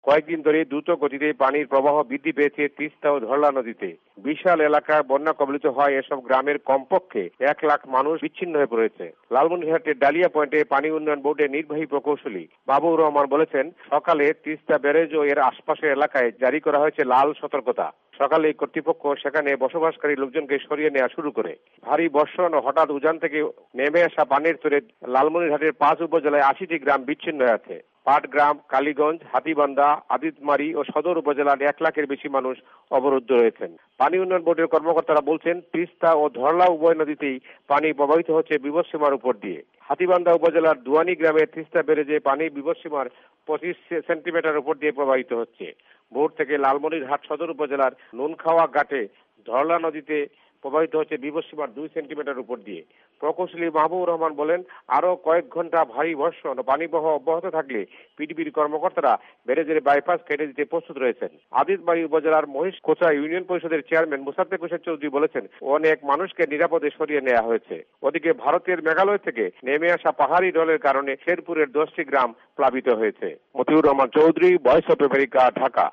কয়েকদিন ধরে দ্রুত গতিতে পানির প্রবাহ বৃদ্ধি পেয়েছে তিস্তা ও ধরলা নদীতে। বিশাল এলাকায় বন্যা কবলিত হয় এসব গ্রামের কমপক্ষে 1 লাখ মানুষ বিচ্ছিন্ন হয়ে পড়েছে। লালমনিরহাটের ডালিয়া পয়েন্টে পানি উন্নয়ন বোর্ডের নির্বাহী প্রকৌশলী বাবুর রহমান বলেছেন, সকালে তিস্তা ব্যারেজ ও এর আশপাশের এলাকায় জারি করা হয়েছে লাল সতর্কতা। সকালে কর্তৃপক্ষ সেখানে বসবাসকারী লোকজনকে সরিয়ে নেওয়া শুরু করে। ভারী বর্ষণ ও হঠাৎ উজান থেকে নেমে আসা পানির তোড়ে লালমনিরহাটের 5 উপজেলায় 80টি গ্রাম বিচ্ছিন্ন হয়ে আছে। পাটগ্রাম, কালীগঞ্জ, হাতীবান্ধা, আদিতমারি ও সদর উপজেলার 1 লাখের বেশি মানুষ অবরুদ্ধ রয়েছেন। পানি উন্নয়ন বোর্ডের কর্মকর্তারা বলছেন, তিস্তা ও ধরলা উভয় নদীতেই পানি প্রবাহিত হচ্ছে বিপদসীমার উপর দিয়ে। হাতীবান্ধা উপজেলার দুয়ানি গ্রামের তিস্তা ব্যারেজে পানি বিপদসীমার 25 সেন্টিমিটার উপর দিয়ে প্রবাহিত হচ্ছে। ভোর থেকে লালমনিরহাট সদর উপজেলার নুনখাওয়া ঘাটে ধরলা নদীতে প্রবাহিত হচ্ছে বিপদসীমার 2 সেন্টিমিটার উপর দিয়ে। প্রকৌশলী মাহবুবুর রহমান বলেন, আরো কয়েক ঘন্টা ভারী বর্ষণ ও পানিপ্রবাহ অব্যাহত থাকলে পিডিবির কর্মকর্তারা ব্যারেজের বাইপাস কেটে দিতে প্রস্তুত রয়েছেন। আদিতবাড়ি উপজেলার মহিষকোচা ইউনিয়ন পরিষদের চেয়ারম্যান মুসাদ্দেক হোসেন চৌধুরী বলেছেন, অনেক মানুষকে নিরাপদে সরিয়ে নেওয়া হয়েছে। ওদিকে ভারতের মেঘালয় থেকে নেমে আসা পাহাড়ি ঢলের কারণে শেরপুরের 10টি গ্রাম প্লাবিত হয়েছে। Motiur Rahman Chowdhury, Voice of America, Dhaka.